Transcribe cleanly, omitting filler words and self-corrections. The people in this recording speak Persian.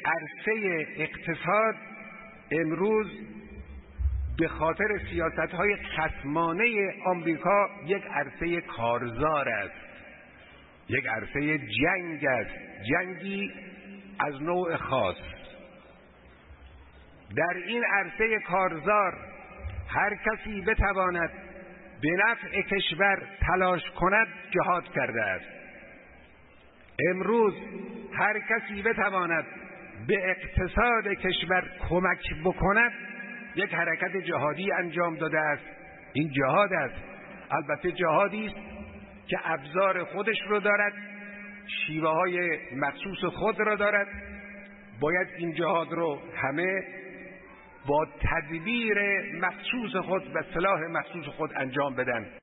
عرصه اقتصاد امروز به خاطر سیاست‌های خصمانه آمریکا یک عرصه کارزار است، یک عرصه جنگ است، جنگی از نوع خاص. در این عرصه کارزار هر کسی بتواند به نفع کشور تلاش کند جهاد کرده است. امروز هر کسی بتواند به اقتصاد کشور کمک بکند یک حرکت جهادی انجام داده است. این جهاد است، البته جهادی است که ابزار خودش رو دارد، شیوه های مخصوص خود را دارد. باید این جهاد رو همه با تدبیر مخصوص خود و سلاح مخصوص خود انجام بدن.